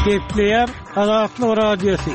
Gepleyer Azatlyk Radiosu.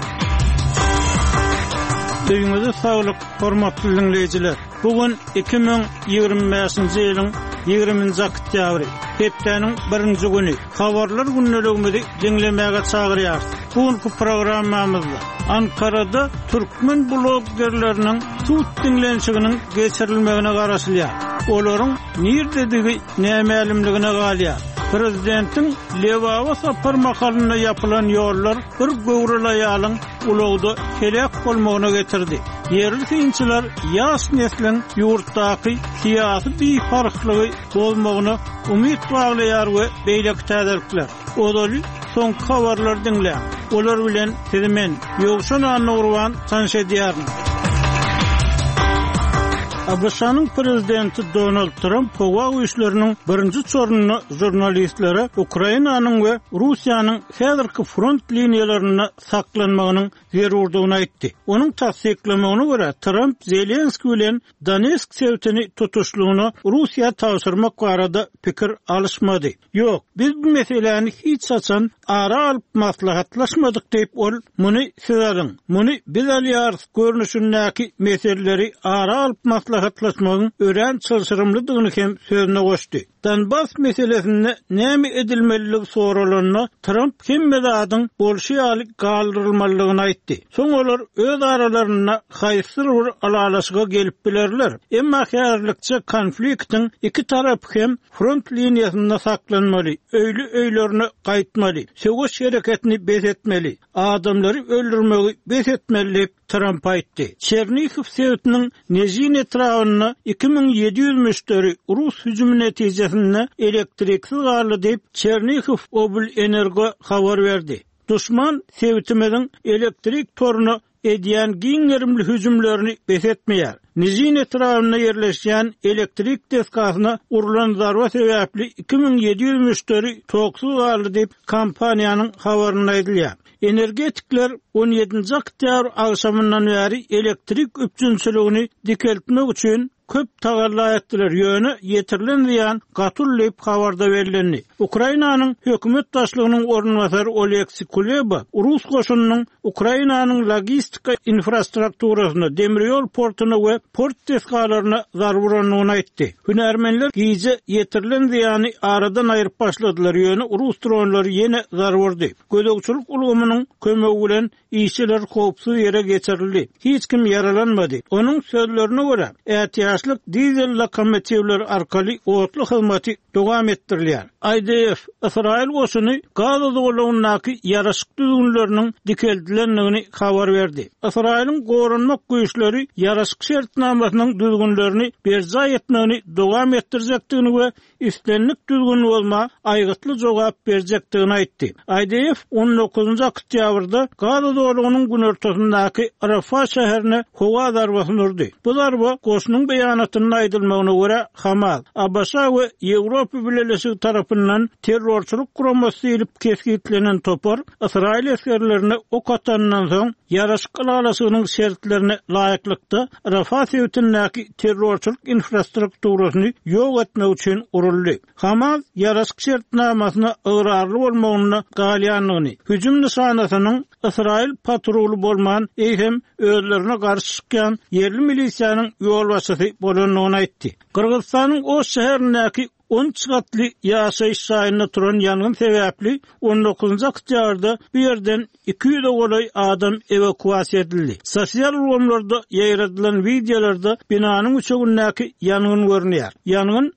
Duyňuzy saglyk, hormatly dinleyijiler. Bugün 2025-nji ýylyň 20-nji oktýabry. Hepdeniň 1-nji güni. Habarlar günnelegini dinlemäge çagyrýar. Bugünkü programmamyzda Ankara'da Türkmen bloggerleriniň tut dinlenşiginiň geçirilmegine garaşylýar. Olaryň nirdedigi nämelimligine galýar. Prezidentin Lewawa sapar makalyna yapılan ýollar bir gowrulaýalyň ulagda kelek bolmagyna getirdi. Yerli synçylar ýaş neslin ýurtdaky syýasy bifarklygy bolmagyna umyt baglaýar we beýle täzelikler. Odaly son habarlar dinle. Olar bilen sizimen ýogşan anurwan tanşedýärmi? Abşanyň prezidenti Donald Trump howa güýçleriniň birinji çornuny jurnalistlere Ukrainanyň we Russiýanyň häzirki front liniýalaryna saklanmagynyň zerurdygyny aýtdy. Onuň tasdiklemegine görä Trump Zelenski bilen Donetsk sewtini tutuşlugyny Russiýa taşyrmak barada pikir alışmady. Ýok, biz bu meseleni hiç saçan ara alyp maslahatlaşmadyk diýip ol muny sizaryň. Muny biz alýar görnüşindäki meseleleri ara alyp hatlaşmagyň ören çylşyrymlydygyny hem sözüne goşdy. Donbas meselesinde näme edilmeligi soralaryna Trump hemmedadyň bolşeýalik galdyrylmalygyny aýtdy. Soň olar öz aralaryna haýsyr bir alalaşyga gelip bilerler. Emma häzirlikçe konfliktiň iki tarap hem front liniýasyna saklanmaly, öýlerini gaýtmaly, söwüş hereketini besetmeli, adamlary öldürmegi besetmeli Trump aýtdy. Çernihiv sewtiniň Nezhin etrawyna 2700 müşteri Rus hüjümi netijesinde elektriksiz garly diýip Çernihiv Oblenergo habar berdi. Düşman sewtimiň elektrik torunu edýän giňerimli hüjümlerini besetmeýär. Nezhin etrawyna yerleşýän elektrik deskasyna urulan zarba sebäpli 2700 müşteri toksuz garly diýip kompaniýanyň habaryna aýdylýar. Energetikler 17-nji oktýabr agşamyndan bäri elektrik üpjünçiligini dikeltmek üçin köp tagalla etdiler. Ýöne ýetirilýän gatullyp habarda berildi. Ukrainanyň hökümet başlygynyň ornwasary Oleksiy Kuleba Rus goşunynyň Ukrainanyň logistika infrastrukturasyna, demiryol portuny we port deskalaryna zarar berýändigini aýtdy. Hünärmenler giýje ýetirilýän aradan aýryp başladylar. Ýöne Rus dronlary ýene zarar berdi. Gödekçilik ulgamynyň kömegi bilen işçiler howpsuz ýere geçirildi. Hiç kim yaralanmady. Onuň sözlerine görä, ätýaşlyk dizel lokomotivler arkaly otly hyzmaty dowam etdirilýär. IDF Israil goşuny Gaza dowlatynyň ýaraşyk düzgünleriniň dikeldilenligini habar berdi. Israilň gorunmak güýçleri ýaraşyk şertnamasynyň düzgünlerini berja etmegini dowam etdirjekdigini we üstlenlik düzgün bolma aýgytly jogap berjekdigini aýtdy. IDF 19-njy oktýabrda Gaza dowlatynyň günortasyndaky Rafah şäherine howa zarbasyny urdy. Bu zarba goşunyň beýanatynyň aýdylmagyna görä Hamas, Abşa we Ýewropa Birleşigi tarapyndan terrorçuluk guramasy diýilip keskitlenen topar Israil eskerlerine ok atandan soň ýaraşyk alalaşygynyň şertlerine laýyklykda Rafah sewtindäki terrorçuluk infrastrukturasyny ýok etmek üçin uruldy. Hamas ýaraşyk şertnamasyna ygyrarly bolmagyny galýanlygyny, hüjüm nişanasynyň Israil patrolu bolman eýhem özlerine garşy çykýan yerli milisiýanyň ýol başçysy bolanlygyny aýtdy. Kırgızstanyň o şäherindäki 10 çatly ýaşaýyş şaýyna turan ýangyn sebäpli 19-njy oktýabrda bir ýerden 200 golay adam evakuasiýa edildi. Sosial ulgamlarda ýaýradylan videolarda binanyň üçegindäki ýangyn görünýär. Ýangyn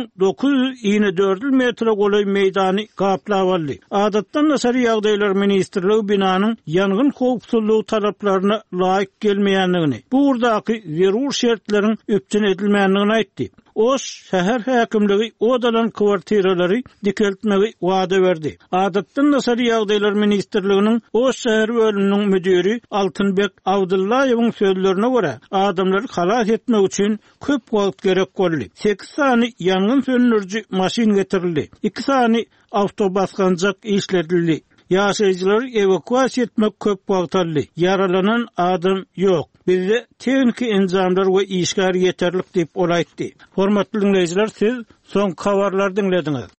1924 metre golay meýdany gaplap aldy. Adatdan näçe ýagdaýlar ministrligi binanyň ýangyn howpsuzlygy talaplaryna laýyk gelmeýändigini, bu urdaky zerur şertleriň öpçün edilmändigini aýtdy. O şäher häkimligi odalan kwartiralary dikeltmegi wada berdi. Adatdan näçe ýagdaýlar ministrliginiň o şäher bölüminiň müdiri Altynbek Abdullaýewiň sözlerine görä, adamlary halas etmek üçin köp wagt gerek boldy. 8 sany ýangyn söndürji maşin getirildi. 2 sany awtobasganjak işledildi. Ýaşaýjylary evakuasiýa etmek köp wagt aldy. Yaralanan adam ýok. Bizde teknik enzamlar we işgär ýeterlik diýip ol aýtdy. Hormatly dinleýijiler, siz soň habarlar dinlediňiz.